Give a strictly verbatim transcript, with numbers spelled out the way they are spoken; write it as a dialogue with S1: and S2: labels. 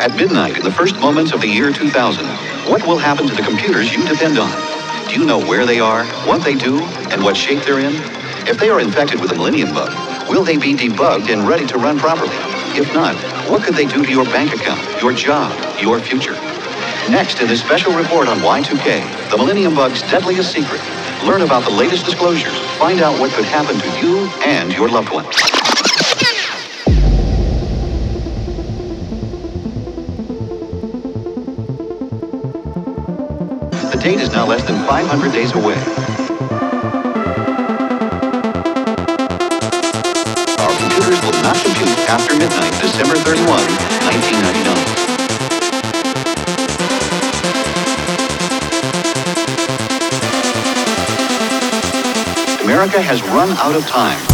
S1: At midnight in the first moments of the year two thousand, what will happen to the computers you depend on? Do you know where they are, what they do, and what shape they're in? If they are infected with a Millennium Bug, will they be debugged and ready to run properly? If not, what could they do to your bank account, your job, your future? Next in this special report on Y two K, the Millennium Bug's deadliest secret. Learn about the latest disclosures. Find out what could happen to you and your loved ones. The date is now less than five hundred days away. Our computers will not compute after midnight, December thirty-first, nineteen ninety-nine. America has run out of time.